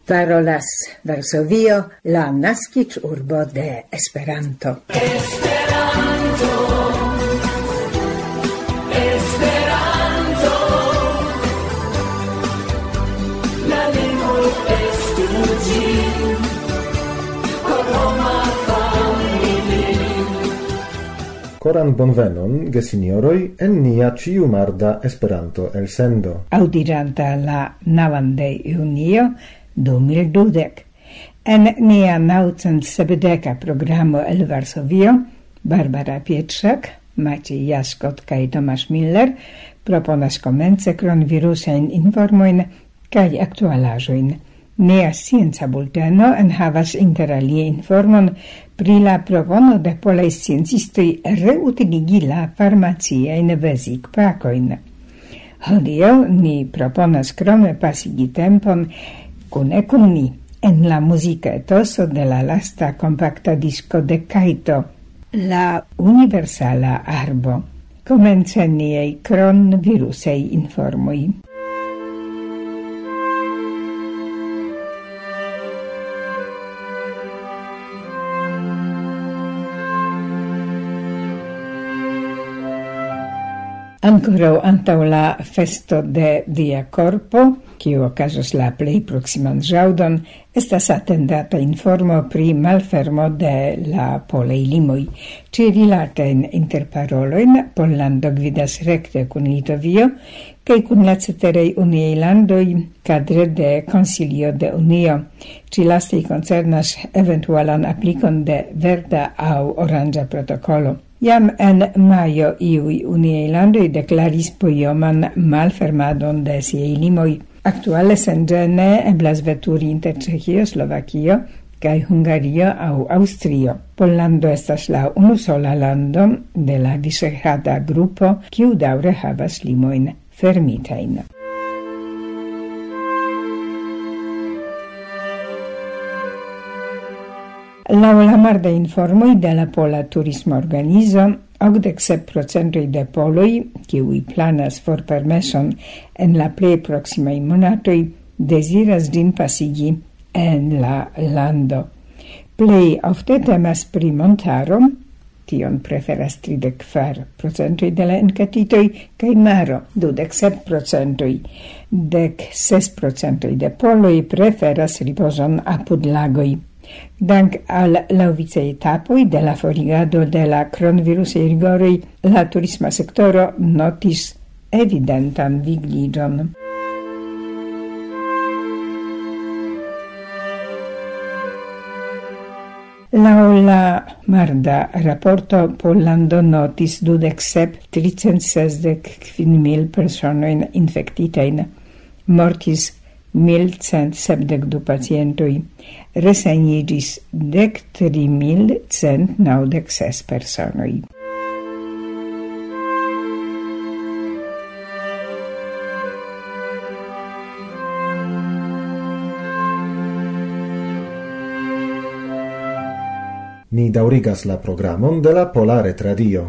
Parolas Varsovio, la naskiĝurbo de Esperanto. Koran bonvenon, gesinjoroj, en nia ĉiumarda Esperanto elsendo. Audiranta la 9 junio 2020. En nia 970 programo el Varsovio, Barbara Pietrzak, Maciej Jaskot kaj Tomasz Miller proponas komence kronvirusajn informojn kaj aktualaĵojn. Nia scienca bulteno enhavas inter alie informon pri la propono de polaj sciencistoj reutiligi la farmaciajn vezikpakojn. Hodiaŭ ni proponas krome pasigi tempon kune kun ni en la muzika etoso de la lasta kompakta disko de Kaito, la universala arbo. Komence niaj kronvirusaj informoj. Ankoraŭ antaŭ la festo de Dia Korpo, kiu okazos la plej proksiman ĵaŭdon, estas atendata informo pri malfermo de la polaj limoj. Ĉi-rilatajn interparolojn Pollando gvidas rekte kun Litovio kaj kun la ceteraj uniaj landoj kadre de Konsilio de Unio. Ĉi-lastaj koncernas eventualan aplikon de verda aŭ oranĝa protokolo. Jam en majo iuj uniaj landoj deklaris pojoman malfermadon de siaj limoj. Aktuale senĝene eblas veturi inter Ĉeĥio, Slovakio kaj Hungario aŭ Aŭstrio. Pollando estas la unusola lando de la Visegrada grupo, kiu daŭre havas limojn fermitajn. Laŭ la marda informoj de la Pola Turisma Organizo, 87% de poloj, kiuj planas forpermeson en la plej proksimaj monatoj, deziras ĝin pasigi en la lando. Plej ofte temas pri montaro, tion preferas 34% de la enketitoj, kaj maro 27%. 16% de poloj preferas ripozon apud lagoj. Dank al laŭvicaj etapoj de la forigado de la kronvirusaj rigoroj, la turisma sektoro notis evidentan vigliĝon. Laŭ la marda raporto Pollando notis 27,369 personojn infektitajn. Mortis 1,172 pacientoj, resaniĝis 13,196 personoj. Ni daŭrigas la programon de la Pola Retradio.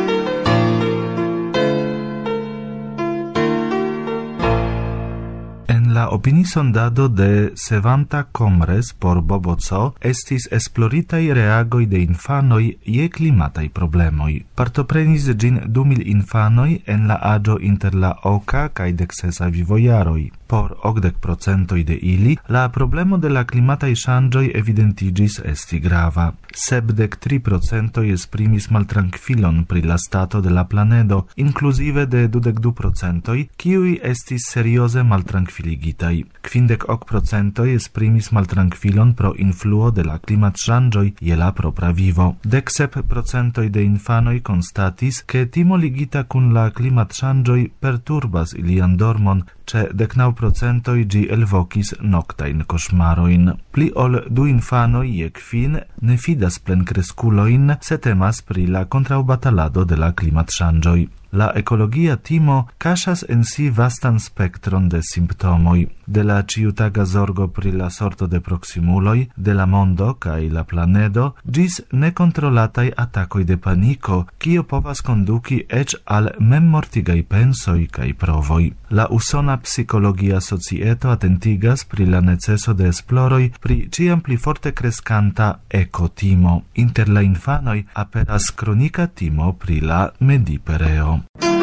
La opinisondado de Sevanta Comres por Boboco estis esploritaj reagoj de infanoj je klimataj problemoj. Partoprenis ĝin 2,000 infanoj en la aĝo inter la 8 kaj 16 vivojaroj. Por 80% de ili, la problemo de la klimataj ŝanĝoj evidentiĝis esti grava. 73% esprimis maltrankvilon pri la stato de la planedo, inkluzive de 22%, kiuj estis serioze maltrankviligitaj. 58% esprimis maltrankvilon pro influo de la klimatŝanĝoj je la propra vivo. 17% de infanoj konstatis, ke timo ligita kun la klimatŝanĝoj perturbas ilian dormon, ĉe 19% ĝi elvokis noktajn koŝmarojn. Pli ol 2 infanoj je kvin ne fidas plenkreskulojn, se temas pri la kontraŭbatalado de la klimatŝanĝoj. La ekologia timo kaŝas en si vastan spektron de simptomoj, de la ĉiutaga zorgo pri la sorto de proksimuloj, de la mondo kaj la planedo, ĝis nekontrolataj atakoj de paniko, kio povas konduki eĉ al memmortigaj pensoj kaj provoj. La usona psikologia societo atentigas pri la neceso de esploroj pri ĉiam pli forte kreskanta ekotimo. Inter la infanoj aperas kronika timo pri la medipereo.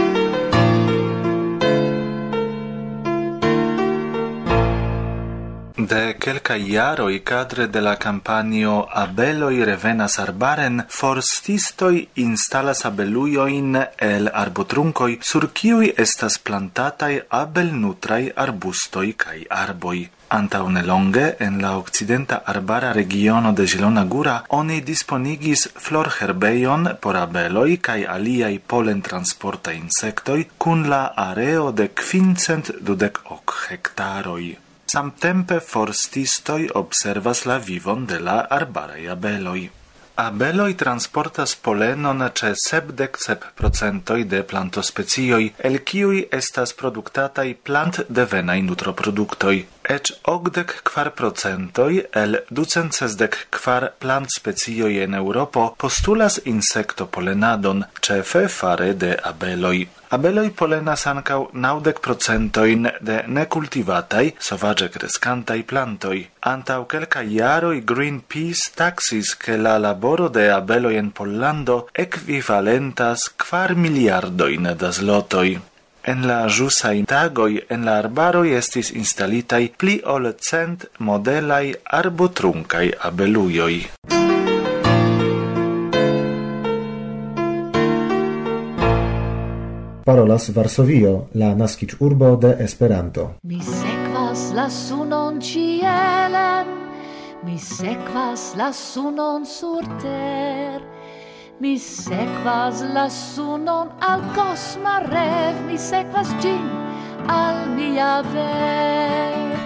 De kelkaj jaroj kadre de la kampanjo Abeloj revenas arbaren, forstistoj instalas abelujojn el arbotrunkoj, sur kiuj estas plantataj abelnutraj arbustoj kaj arboj. Antaŭ nelonge en la okcidenta arbara regiono de Zielona Góra oni disponigis florherbejon por abeloj kaj aliaj polentransportaj insektoj kun la areo de 522 hektaroj. Samtempe forstistoj observas la vivon de la arbaraj abeloj. Abeloj transportas polenon ĉe 77% de plantospecioj, el kiuj estas produktataj plantdevenaj nutroproduktoj. Eĉ 84% el 264 plantspecioj en Eŭropo postulas insektopolenadon, ĉefe fare de abeloj. Abeloj polenas ankaŭ 90% de nekultivataj, sovaĝe kreskantaj plantoj. Antaŭ kelkaj jaroj Greenpeace taksis, ke la laboro de abeloj en Pollando ekvivalentas 4 miliardojn da zlotoj. En la ĵusaj tagoj en la arbaroj estis instalitaj pli ol 100 modelaj arbotrunkaj abelujoj. Parolas Varsovio, la naskiĝurbo de Esperanto. Mi sekvas la sunon ĉielen, mi sekvas la sunon sur ter. Mi sekvas la sunon al kosma rev, mi sekvas ĝin al mia ver.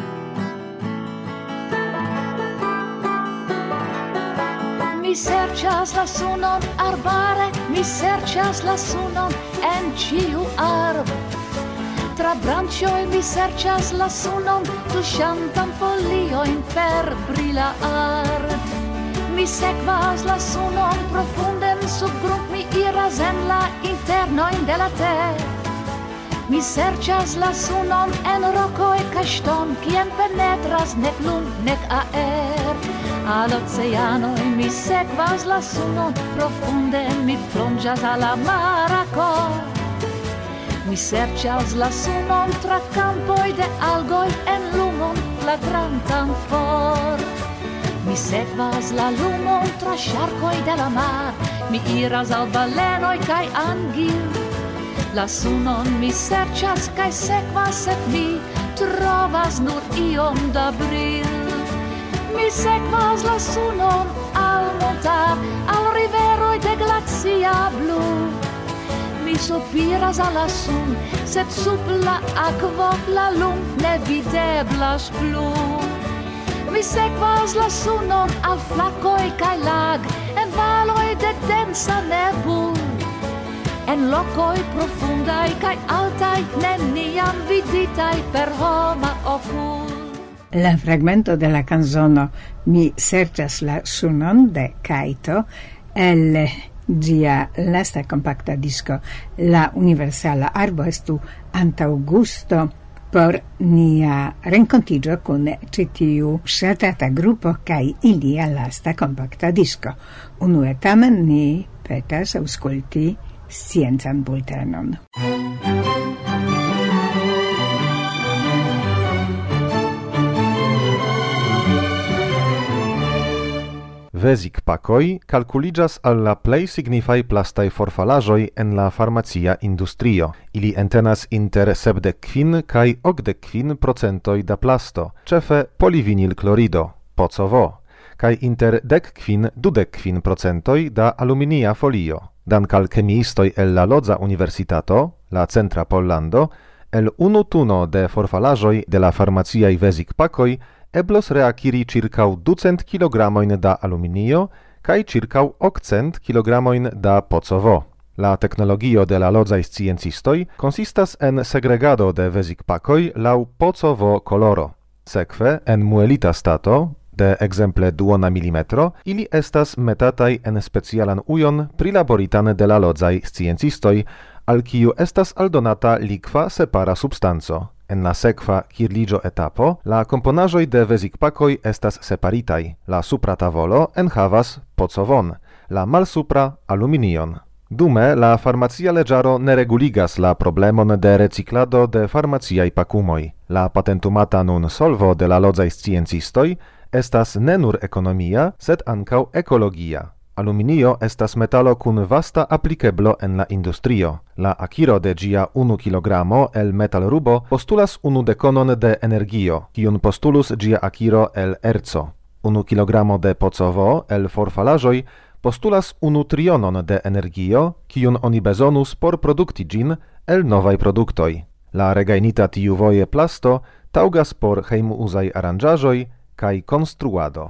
Mi serĉas la sunon arbare, mi serĉas la sunon en ĉiu arbo. Tra branĉoj mi serĉas la sunon, tuŝantan foliojn per brila art. Mi sekvas la sunon profunden subgrund, mi iras en la internojn de la ter. Mi serĉas la sunon en rokoj kaj ŝton, kien penetras nek lum nek aer. Al oceanoj mi sekvas la sunon, profunde mi plonĝas al la mara kor. Mi serĉas la sunon tra kampoj de algoj en lumon flagrantan for. Mi sekvas la lumon tra ŝarkoj de la mar, mi iras al balenoj kaj angil. La sunon mi serĉas kaj sekvas, sed mi trovas nur iom da bril. Mi sekvas la sunon al montar, al riveroj de glacia blu. Mi sopiras al la sun, sed sub la akvo la lum ne videblas plu. Mi sekvas la sunon al flakoj kaj lag, en valoj de densa nebul. En lokoj profundaj kaj altaj, neniam viditaj per homa okul. La fragmento de la canzono Mi serĉas la sunon de Kaito el ĝia lasta kompakta disko La Universala Arbo estu antaŭgusto por nia renkontiĝo kun ĉi tiu ŝatata grupo kaj ilia lasta kompakta disko. Unue tamen ni petas aŭskulti sciencan bultenon. Vezikpakoj kalkuliĝas al la plej signifaj plastaj forfalaĵoj en la farmacia industrio. Ili entenas inter 75 kaj 85% da plasto, ĉefe polivinilklorido, PCV, kaj inter 10–25% da aluminia folio. Dank al kemiistoj el la Lodza Universitato, la Centra Pollando, el 1 tuno de forfalaĵoj de la farmaciaj vezikpakoj eblos reakiri circau 200 kg da aluminio kaj circau 800 kg da PCV. La teknologio de la lodzaj sciencistoj konsistas en segregado de vezikpakoj laŭ PCV koloro. Sekve, en muelita stato, de exemple 2 milimetro, ili estas metataj en specialan ujon prilaboritan de la lodzaj sciencistoj al kiu estas aldonata likva separa substanco. En la sekva kirligio etapo, la komponaĵoj de vezikpakoj estas separitaj. La supra tavolo enhavas pocovon, la malsupra aluminion. Dume, la farmacia leĝaro ne reguligas la problemon de reciklado de farmaciaj pakumoj. La patentumata nun solvo de la lodzaj sciencistoj estas ne nur ekonomia, sed ankaŭ ekologia. Aluminio estas metalo kun vasta aplikeblo en la industrio. La akiro de ĝia 1 kilogramo el metalrubo postulas 1 dekonon de energio, kiun postulus ĝia akiro el erco. 1 kilogramo de pocovo el forfalaĵoj postulas 1 trionon de energio, kiun oni bezonus por produkti ĝin el novaj produktoj. La regajnita tiuvoje plasto taŭgas por hejmuzaj aranĝaĵoj kaj konstruado.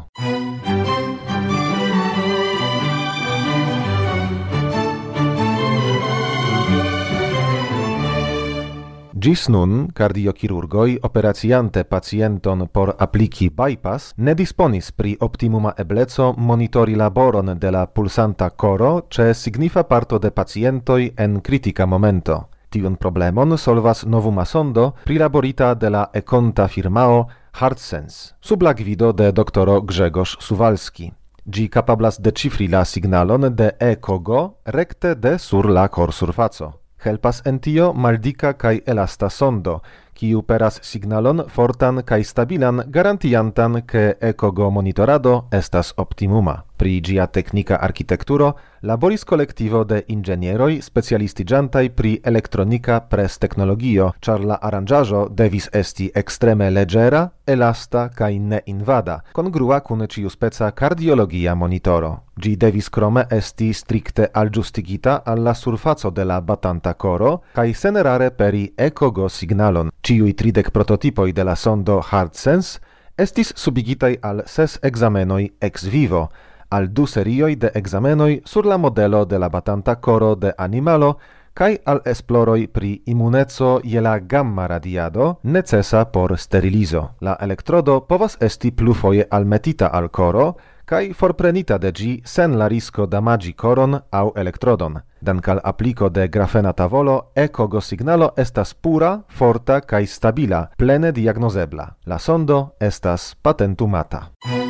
Gis nun, cardiokirurgoi operaciante pacienton por apliki bypass ne disponis pri optimuma ebleco monitori laboron de la pulsanta coro ce signifa parto de pacientoi en critica momento. Tiun problemon solvas novuma sondo prilaborita de la ekonta firmao HeartSense, sub la gvido de doktoro Grzegorz Suwalski. Gi kapablas decifri la signalon de EKG rekte de sur la korsurfaco. Helpas en tio maldika kaj elasta sondo, kiu peras signalon fortan kaj stabilan garantiantan ke EKG monitorado estas optimuma. Pri ĝia teknika arkitekturo laboris kolektivo de inĝenieroj specialistiĝantaj pri elektronika presteknologio, ĉar la aranĝaĵo devis esti ekstreme leĝera, elasta kaj neinvada, kongrua kun ĉiuspeca kardiologia monitoro. Ĝi devis krome esti strikte alĝustigita al la surfaco de la batanta koro kaj senerare peri EKG signalon. Ĉiuj 30 prototipoj de la sondo HeartSense estis subigitaj al 6 ekzamenoj ex vivo, al 2 serioj de ekzamenoj sur la modelo de la batanta koro de animalo kaj al esploroj pri immuneco je la gamma radiado necesa por sterilizo. La elektrodo povas esti plufoje almetita al koro kaj forprenita de ĝi sen la risko damaĝi koron aŭ elektrodon. Dank al apliko de grafena tavolo, EKG signalo estas pura, forta kaj stabila, plene diagnozebla. La sondo estas patentumata.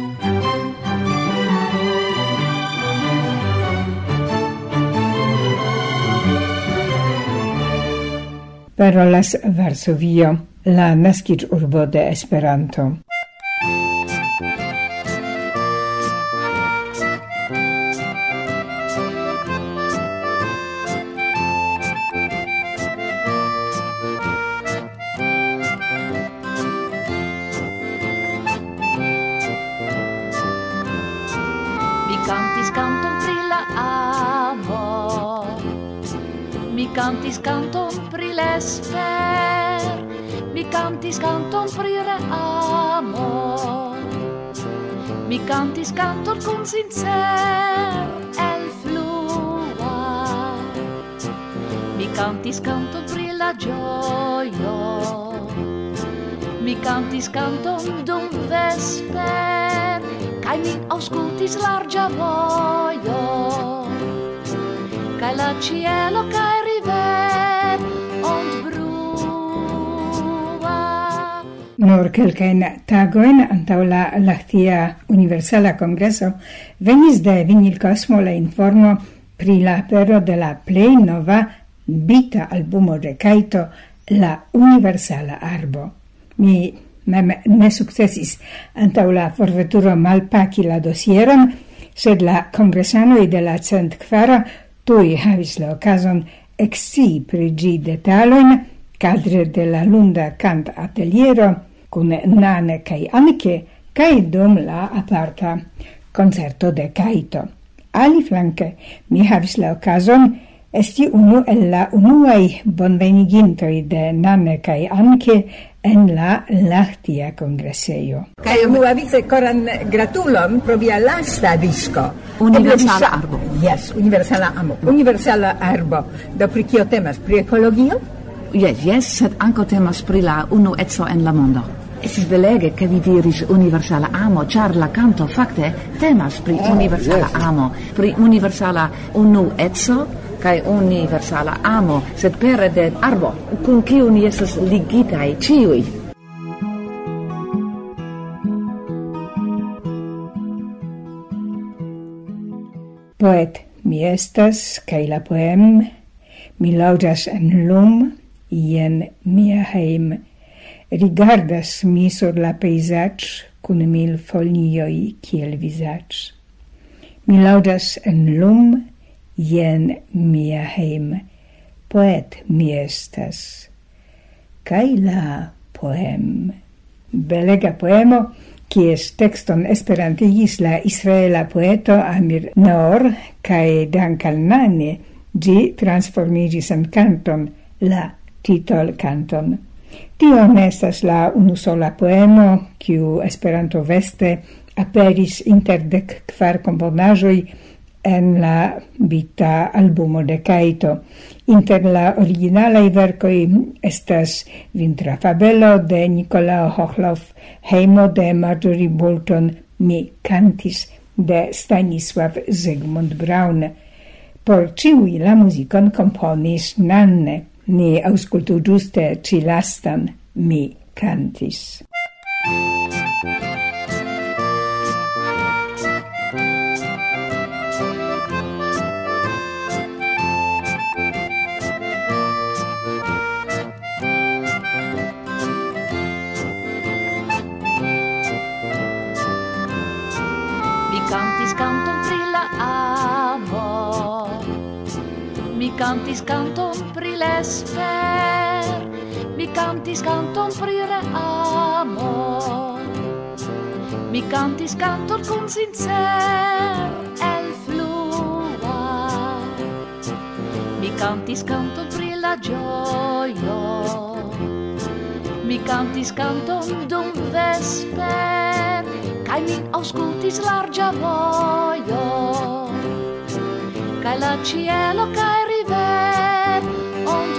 Parolas Varsovio, la naskiĝurbo de Esperanto. Cantis canton pri la amo, mi cantis canton pri l'esper, mi cantis canton pri reamo, mi cantis canton cum sincer el flua, mi cantis canton pri la gioio, mi cantis canton dum vesper, kaj min aŭskultis larĝa vojo, kaj la ĉielo kaj river ontbrua. Nur kelkajn tagojn antaŭ la Lahtia Universala Kongreso venis de Vinilkosmo la informo pri la apero de la plej nova bita albumo de Kaito, la Universala Arbo. Mi mem ne sukcesis antaŭ la forveturo malpaki la dosieron, sed la kongresanoj de la 104 tuj havis la okazon ekscii pri ĝi detalojn kadre de la lunda kant-ateliero kun Nane kaj Anke kaj dum la aparta koncerto de Kaito. Aliflanke mi havis la okazon esti unu el la unuaj bonvenigintoj de Nane kaj Anke en la Lahtia Kongresejo. Kaj unuavice koran gratulon pro via lasta disko. Universala Arbo. Yes, Universala Amo. Universala Arbo. Do pri kio temas? Pri ekologio? Yes, sed ankaŭ temas pri la unueco en la mondo. Estis belege ke vi diris Universala Amo, ĉar la kanto fakte temas pri universala amo, pri universala unueco kai universala amo, sed pere de arbo, kun kiu ni estas ligitaj ĉiuj. Poet mi estas, kai la poem mi loĝas en Lum, jen mia heim. Rigardas mi sur la pejzaĝ kun 1000 folioj kiel vizaĝ. Mi loĝas en Lum, jen mia heim. Poet mi estas. Kaj la poem. Belega poemo, kies tekston esperantigis la israela poeto Amir Nor, kaj dank al Nane ĝi transformiĝis en kanton, la titolkanton. Tio ne estas la unusola poemo, kiu Esperanto veste aperis inter 14 komponaĵoj en la bita albumo de Kaito. Inter la originalaj verkoj estas Vintra fabelo de Nikolao Hochlauf, Hejmo de Marjorie Boulton, Mi kantis de Stanisław Zygmunt Braun. Por ĉiuj la muzikon komponis Nanne. Ni aŭskultu ĝuste ĉi lastan, Mi kantis. Mi cantis canton pri la amo, mi cantis canton pri l'esper, mi cantis canton pri reamo, mi cantis canton cum sincer el flua, mi cantis canton pri la gioio, mi cantis canton dum vesper, kai min auscultis largia vojo, kai la cielo kai river und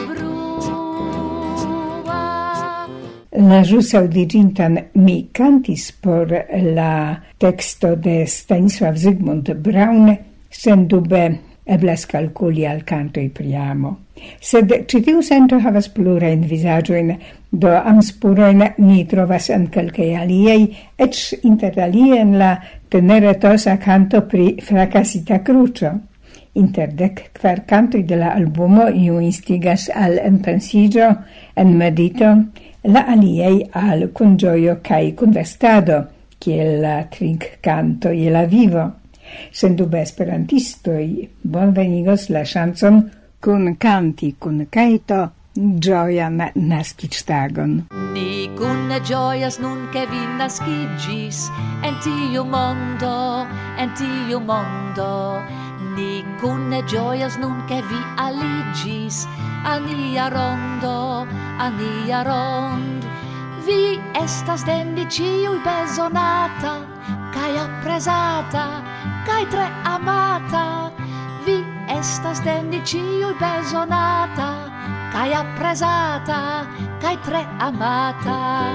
brua. La ĵus aŭdiĝintan Mi kantis por la teksto de Stanisław Zygmunt Braun sendube eblas kalkuli al kantoj pri amo. Sed ĉi tiu sento havas plurajn vizaĝojn, do amspurojn ni trovas en kelkaj aliaj, eĉ inter alie en la teneretosa kanto pri Frakasita kruĉo. Inter 14 kantoj de la albumo iu instigas al enpensiĝo, en medito, la aliaj al kunĝojo kaj kunvestado, kiel la trinkkanto je la vivo. Sendube esperantistoj bonvenigos la ŝancon kun kanti kun Kaito ĝojan naskiĝtagon. Ni kune ĝojas nun ke vi naskiĝis en tiu mondo, en tiu mondo. Ni kune ĝojas nun ke vi aliĝis al nia rondo, al nia rond. Vi estas de ni ĉiuj bezonata kaj aprezata kaj tre amata. Vi estas de ni ĉiuj bezonata kaj aprezata kaj tre amata.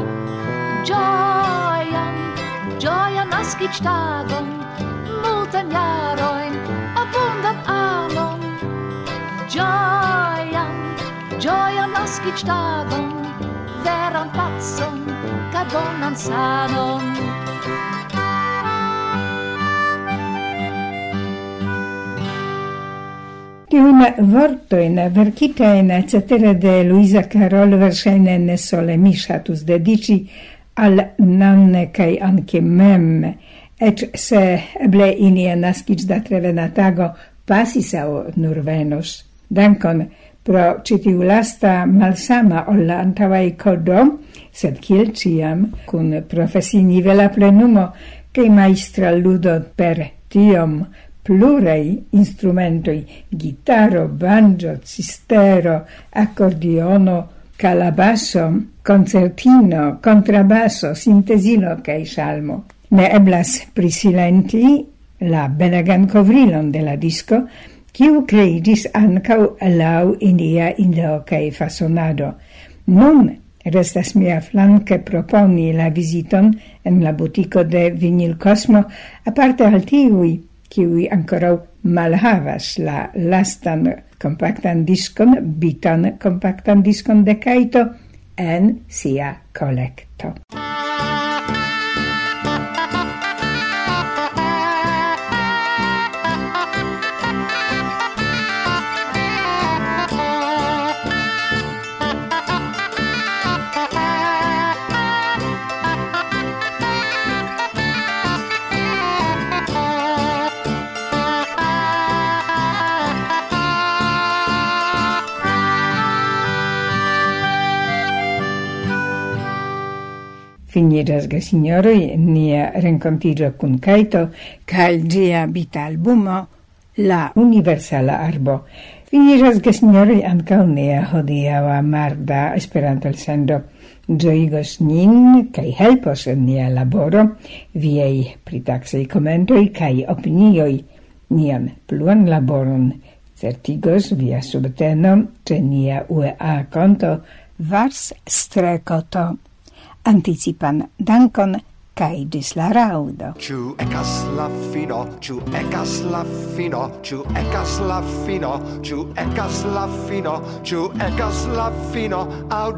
Ĝojan, ĝojan naskiĝtagon, multajn jarojn, abundan amon. Ĝojan, ĝojan naskiĝtagon, veran pacon kaj bonan sanon. Tiun vortojn verkitajn cetere de Luisa Carol verŝajne ne sole mi ŝatus dediĉi al Nanne kaj anke mem, eĉ se eble inia naskiĝdatrevena tago pasis aŭ nur venos. Dankon pro ĉi tiu lasta malsama ol la antaŭaj kodo, sed kiel ĉiam kun profesinivela plenumo kaj majstra ludo per tiom pluraj instrumentoj, gitaro, banjo, cistero, akordiono, calabasso, concertino, contrabasso, sintesilo kaj ŝalmo. Ne eblas prisilenti la belegan kovrilon de la disko, kiu kreiĝis ankaŭ laŭ ilia ideo kaj fasonado. Nun restas mia flanke proponi la viziton en la butiko de Vinyl Cosmo, aparte al tiuj kiui ancora malhavas la lastan compactan discon, bitan compactan discon de Kaito, en sia collecto. Finiras, gesignoroi, nia rencontigio cun Kaito, cal gia bita albumo, La Universala Arbo. Finiras, gesignoroi, ancao nia hodiaua marda Esperanto elsendo gioigos nin, cae helpos en nia laboro, viei pritaxei commentoi, cae opinioi nian pluan laboron certigos via subteno, ce nia UEA conto, Vars Strekoto. Anticipan dankon kai dis la raudo. Ciu ecas la fino, ciu ecas la fino, ciu ecas la fino, ciu ecas la fino, ciu ecas la fino, au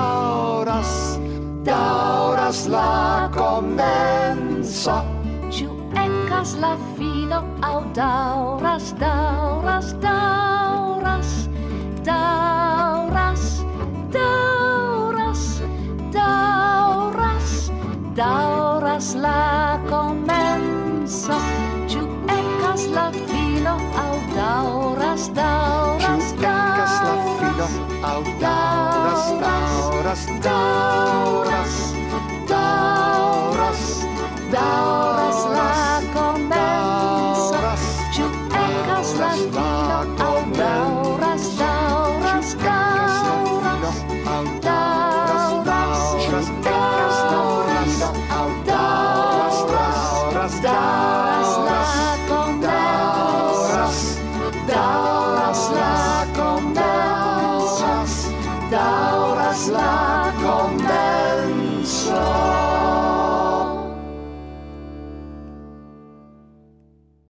dauras la comenzo. Ciu ecas la fino, au dauras, dauras, dauras, dauras, dauras, dauras, dauras la comenzo. Ciu ecas la fino, au dauras, dauras, Ciu ecas la fino, au dauras, dauras, dauras, dauras, dauras la comenzo. Ciu ecas la fino, au dauras, dauras, dauras, dauras, dauras la comenzo. Dauras la comenzo. Dauras la